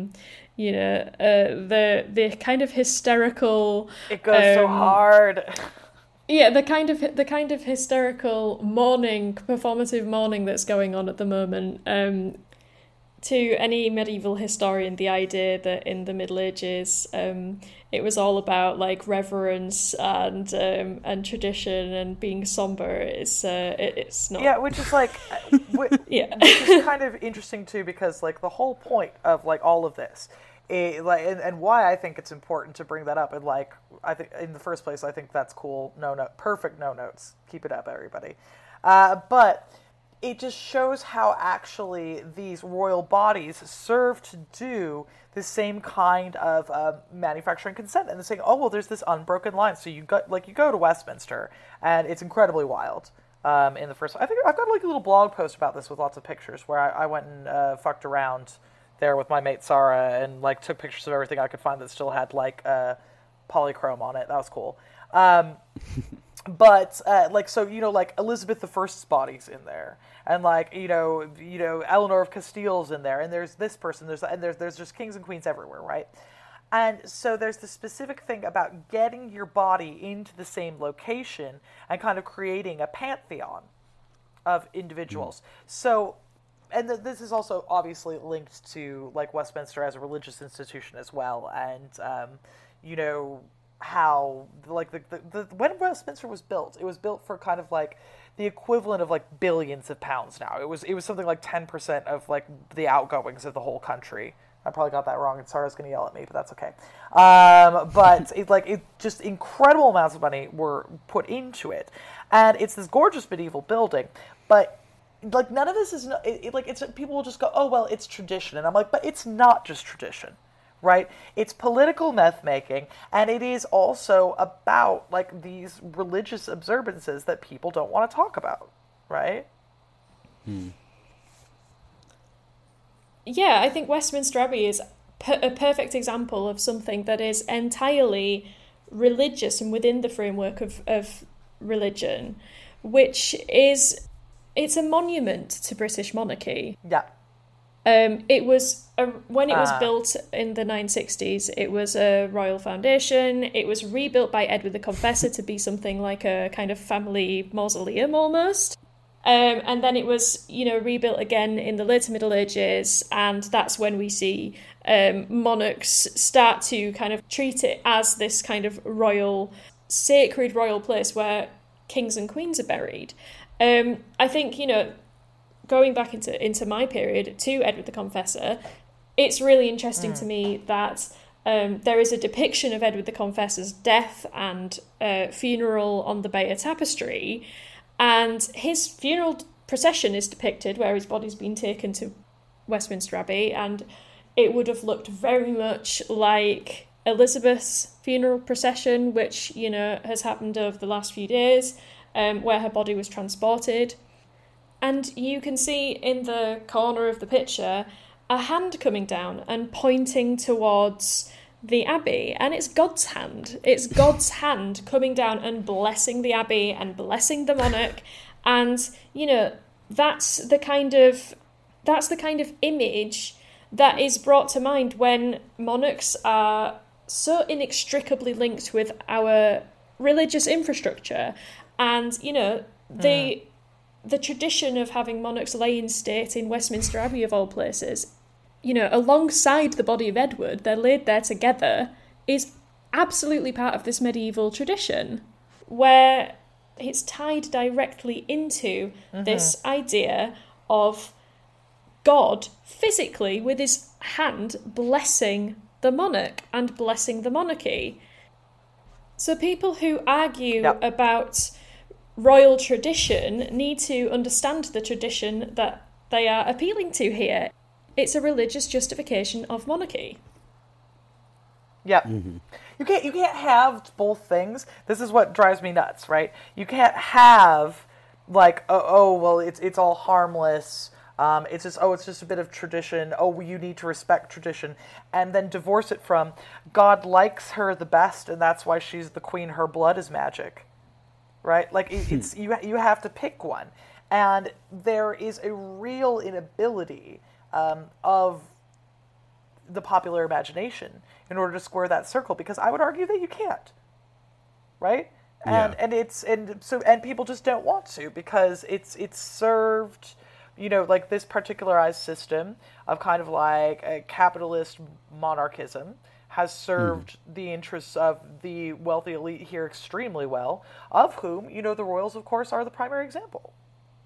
the kind of hysterical. It goes so hard. Yeah, the kind of hysterical performative mourning that's going on at the moment. to any medieval historian the idea that in the Middle Ages it was all about like reverence and tradition and being somber. It's not. Yeah, which is like, yeah, which is kind of interesting too, because like the whole point of like all of this, and why I think it's important to bring that up, and like I think in the first place I think that's cool. Perfect no notes. Keep it up, everybody. But it just shows how actually these royal bodies serve to do the same kind of manufacturing consent, and they're saying, oh well, there's this unbroken line. So you go to Westminster, and it's incredibly wild. In the first, I think I've got like a little blog post about this with lots of pictures where I went and fucked around there with my mate Sarah and like took pictures of everything I could find that still had like polychrome on it. That was cool. But like, so, you know, like Elizabeth I's body's in there, and like, you know, Eleanor of Castile's in there, and there's this person, there's just kings and queens everywhere, right? And so there's the specific thing about getting your body into the same location and kind of creating a pantheon of individuals. So, and this is also obviously linked to like Westminster as a religious institution as well, and you know, how like the when Westminster was built, it was built for kind of like the equivalent of like billions of pounds now. It was something like 10% of like the outgoings of the whole country. I probably got that wrong, and Sarah's going to yell at me, but that's okay. But it just incredible amounts of money were put into it, and it's this gorgeous medieval building. But like none of this is it's people will just go, oh well, it's tradition, and I'm like, but it's not just tradition. Right? It's political myth making, and it is also about like these religious observances that people don't want to talk about, right? Yeah, I think Westminster Abbey is a perfect example of something that is entirely religious and within the framework of religion, which is, it's a monument to British monarchy. Yeah. It was when it was built in the 960s, it was a royal foundation. It was rebuilt by Edward the Confessor to be something like a kind of family mausoleum almost. And then it was, you know, rebuilt again in the later Middle Ages, and that's when we see monarchs start to kind of treat it as this kind of sacred royal place where kings and queens are buried. I think, you know, going back into my period to Edward the Confessor, it's really interesting to me that there is a depiction of Edward the Confessor's death and funeral on the Bayeux Tapestry, and his funeral procession is depicted where his body's been taken to Westminster Abbey, and it would have looked very much like Elizabeth's funeral procession, which, you know, has happened over the last few days, where her body was transported. And you can see in the corner of the picture a hand coming down and pointing towards the Abbey. And it's God's hand. It's God's hand coming down and blessing the Abbey and blessing the monarch. And, you know, that's the kind of image that is brought to mind when monarchs are so inextricably linked with our religious infrastructure. And, you know, the tradition of having monarchs lay in state in Westminster Abbey, of all places, you know, alongside the body of Edward, they're laid there together, is absolutely part of this medieval tradition, where it's tied directly into this idea of God physically with his hand blessing the monarch and blessing the monarchy. So people who argue about royal tradition need to understand the tradition that they are appealing to here. It's a religious justification of monarchy. Yep. You can't have both things. This is what drives me nuts, right? You can't have like well it's all harmless. It's just a bit of tradition. Oh, you need to respect tradition, and then divorce it from God likes her the best, and that's why she's the queen. Her blood is magic. Right? Like, it's you have to pick one. And there is a real inability of the popular imagination in order to square that circle, because I would argue that you can't. Right? And people just don't want to, because it's served like this particularized system of kind of like a capitalist monarchism has served the interests of the wealthy elite here extremely well, of whom, the royals, of course, are the primary example.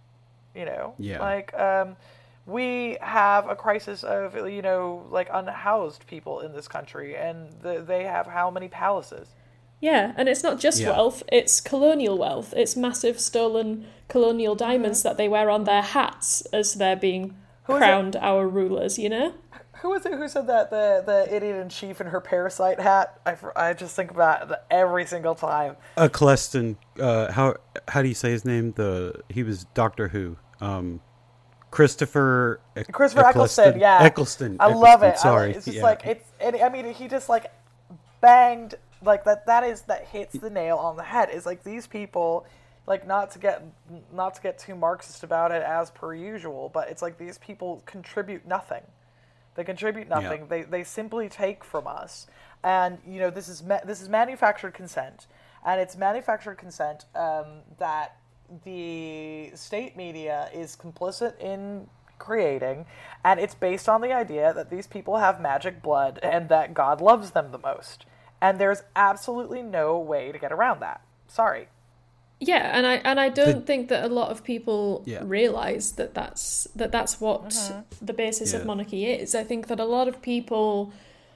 We have a crisis of, like unhoused people in this country, and they have how many palaces? Yeah, and it's not just wealth, it's colonial wealth. It's massive stolen colonial diamonds that they wear on their hats as they're being crowned our rulers, Who was it who said that? The idiot in chief in her parasite hat? I just think about it every single time. Eccleston, how do you say his name? He was Doctor Who. Christopher Eccleston, yeah. Eccleston. I love it. Sorry. It's just he just like banged like that hits the nail on the head. It's like these people, like not to get too Marxist about it as per usual, but it's like these people contribute nothing. They contribute nothing. Yeah. They simply take from us, and this is manufactured consent, and it's manufactured consent that the state media is complicit in creating, and it's based on the idea that these people have magic blood and that God loves them the most. And there's absolutely no way to get around that. Sorry. Yeah, and I don't think that a lot of people realize that that's what the basis of monarchy is. I think that a lot of people,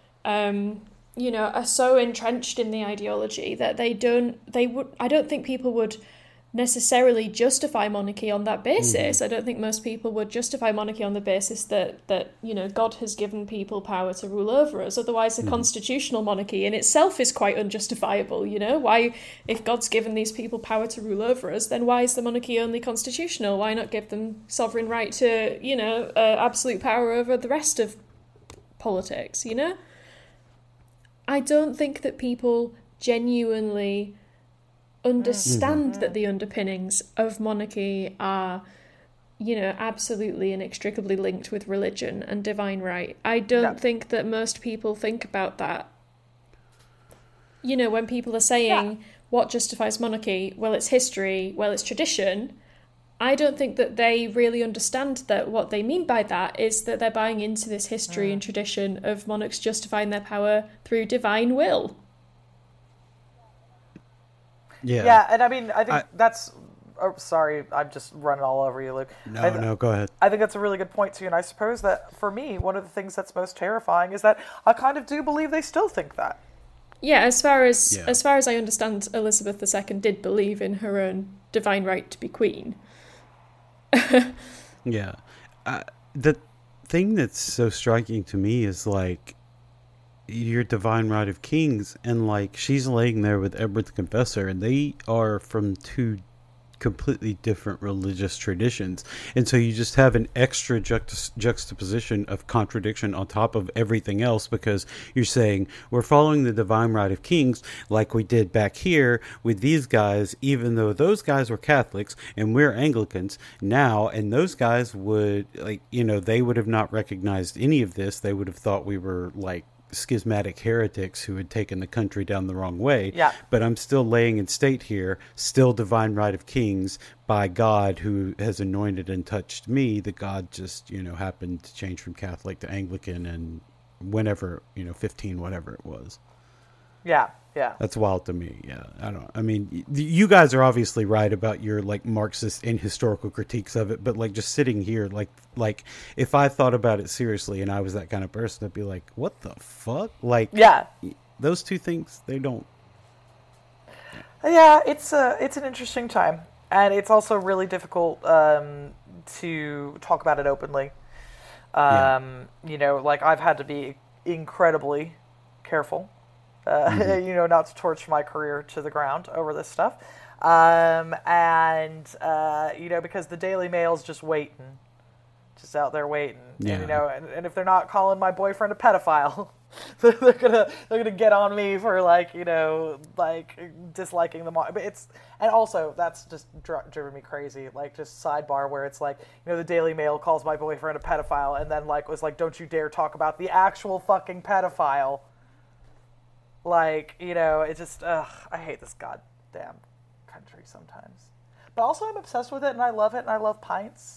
are so entrenched in the ideology that I don't think people would necessarily justify monarchy on that basis. I don't think most people would justify monarchy on the basis that God has given people power to rule over us. Otherwise, a constitutional monarchy in itself is quite unjustifiable. Why, if God's given these people power to rule over us, then why is the monarchy only constitutional? Why not give them sovereign right to absolute power over the rest of politics? I don't think that people genuinely understand that the underpinnings of monarchy are, absolutely inextricably linked with religion and divine right. I don't think that most people think about that. When people are saying, what justifies monarchy? Well, it's history. Well, it's tradition. I don't think that they really understand that what they mean by that is that they're buying into this history and tradition of monarchs justifying their power through divine will. Yeah, and I mean, I think that's... Oh, sorry, I'm just running all over you, Luke. No, go ahead. I think that's a really good point, too, and I suppose that, for me, one of the things that's most terrifying is that I kind of do believe they still think that. Yeah, as far as I understand, Elizabeth II did believe in her own divine right to be queen. Yeah. The thing that's so striking to me is, like, your divine right of kings, and like she's laying there with Edward the Confessor, and they are from two completely different religious traditions, and so you just have an extra juxtaposition of contradiction on top of everything else, because you're saying we're following the divine right of kings like we did back here with these guys, even though those guys were Catholics and we're Anglicans now, and those guys would, like, they would have not recognized any of this. They would have thought we were like schismatic heretics who had taken the country down the wrong way. Yeah. But I'm still laying in state here, still divine right of kings by God who has anointed and touched me. The God just, happened to change from Catholic to Anglican and whenever, 15, whatever it was. Yeah. That's wild to me. Yeah. I mean, you guys are obviously right about your like Marxist and historical critiques of it, but like just sitting here, like if I thought about it seriously and I was that kind of person, I'd be like, what the fuck? Like, those two things, they don't. Yeah, it's an interesting time, and it's also really difficult to talk about it openly. Like I've had to be incredibly careful. Not to torch my career to the ground over this stuff. Because the Daily Mail's just waiting. Just out there waiting. Yeah. And if they're not calling my boyfriend a pedophile, they're gonna get on me for disliking them. But and also that's just driven me crazy. Like, just sidebar where it's like, the Daily Mail calls my boyfriend a pedophile and then was like, don't you dare talk about the actual fucking pedophile. Like, it just, I hate this goddamn country sometimes. But also I'm obsessed with it, and I love it, and I love pints.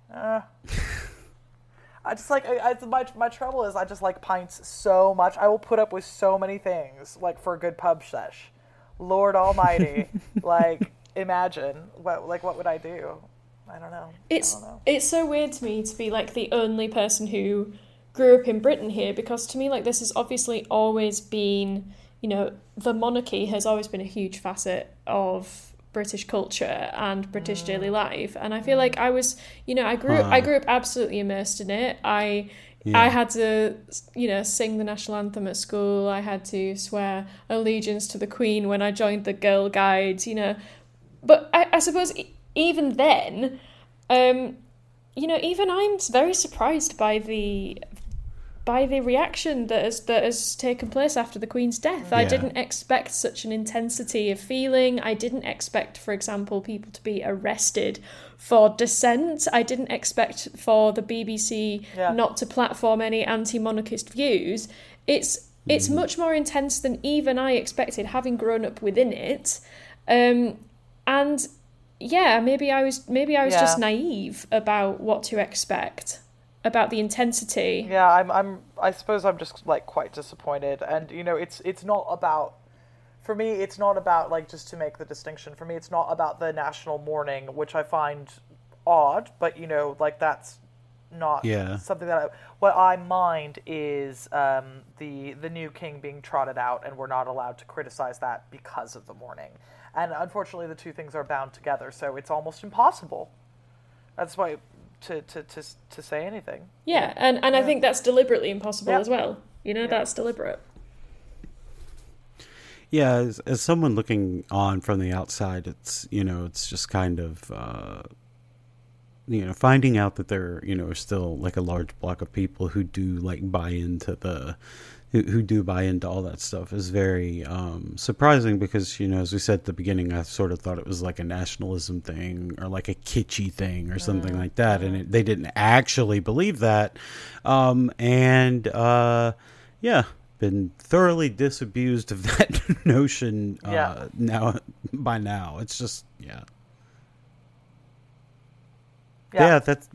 I just like my trouble is I just like pints so much. I will put up with so many things like for a good pub sesh. Lord Almighty, like imagine what would I do? I don't know. It's so weird to me to be like the only person who grew up in Britain here, because to me like this has obviously always been, you know, the monarchy has always been a huge facet of British culture and British daily life, and I feel like I was, you know, I grew up absolutely immersed in it. I had to, you know, sing the national anthem at school. I had to swear allegiance to the Queen when I joined the Girl Guides, you know. But I suppose even then, you know, even I'm very surprised by the reaction that has taken place after the Queen's death. I didn't expect such an intensity of feeling. I didn't expect, for example, people to be arrested for dissent. I didn't expect for the BBC not to platform any anti-monarchist views. It's much more intense than even I expected, having grown up within it. And yeah, maybe I was just naive about what to expect, about the intensity. Yeah, I suppose I'm just like quite disappointed, and you know, it's not about, for me, it's not about, like, just to make the distinction, for me it's not about the national mourning, which I find odd, but you know, like that's not something that what I mind is the new king being trotted out, and we're not allowed to criticize that because of the mourning. And unfortunately the two things are bound together, so it's almost impossible. That's why to say anything. Yeah, and I think that's deliberately impossible as well. You know, that's deliberate. Yeah, as someone looking on from the outside, it's, you know, it's just kind of, you know, finding out that there, you know, are still like a large block of people who do like buy into who do buy into all that stuff is very surprising, because, you know, as we said at the beginning, I sort of thought it was like a nationalism thing or like a kitschy thing or something like that, and they didn't actually believe that. Been thoroughly disabused of that notion now. It's just that's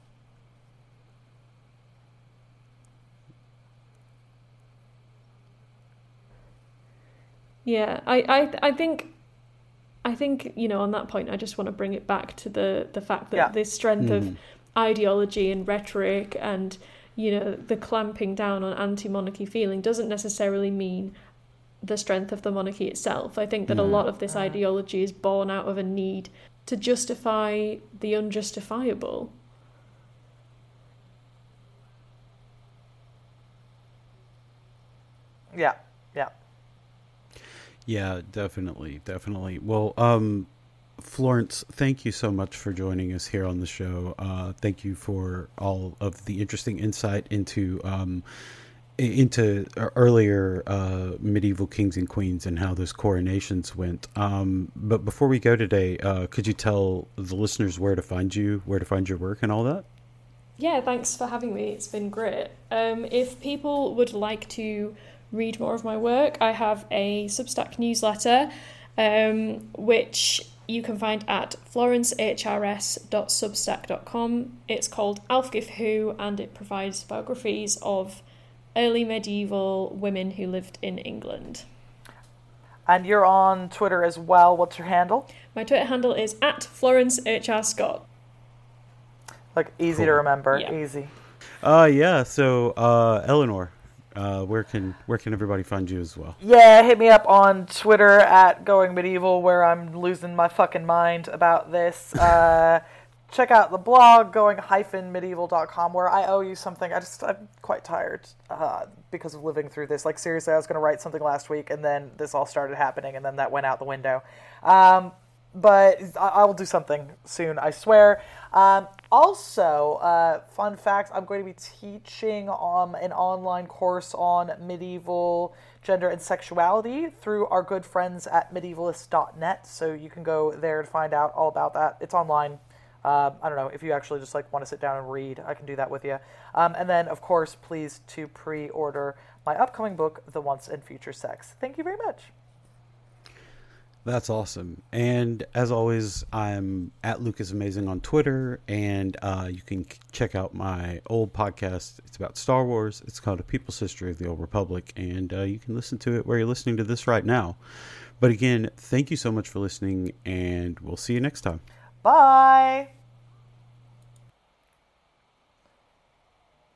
Yeah, I think, you know, on that point, I just want to bring it back to the fact that the strength of ideology and rhetoric and, you know, the clamping down on anti-monarchy feeling doesn't necessarily mean the strength of the monarchy itself. I think that a lot of this ideology is born out of a need to justify the unjustifiable. Yeah, definitely. Well, Florence, thank you so much for joining us here on the show. Thank you for all of the interesting insight into earlier medieval kings and queens and how those coronations went. But before we go today, could you tell the listeners where to find you, where to find your work and all that? Yeah, thanks for having me. It's been great. If people would like to read more of my work, I have a Substack newsletter, which you can find at florencehrs.substack.com. It's called Alfgif Who, and it provides biographies of early medieval women who lived in England. And you're on Twitter as well. What's your handle? My Twitter handle is at FlorenceHRScott. Like, easy to remember. Easy. So Eleanor, where can everybody find you as well? Yeah, hit me up on Twitter at Going Medieval, where I'm losing my fucking mind about this. Check out the blog, going-medieval.com, where I owe you something. I'm quite tired because of living through this. Like, seriously, I was going to write something last week, and then this all started happening, and then that went out the window. But I will do something soon, I swear. Also, fun fact, I'm going to be teaching an online course on medieval gender and sexuality through our good friends at medievalist.net, so you can go there to find out all about that. It's online. I don't know, if you actually just like want to sit down and read, I can do that with you. And then, of course, please to pre-order my upcoming book, The Once and Future Sex. Thank you very much. That's awesome. And as always, I'm at Lucas Amazing on Twitter, and you can check out my old podcast. It's about Star Wars. It's called A People's History of the Old Republic, and you can listen to it where you're listening to this right now. But again, thank you so much for listening, and we'll see you next time. Bye.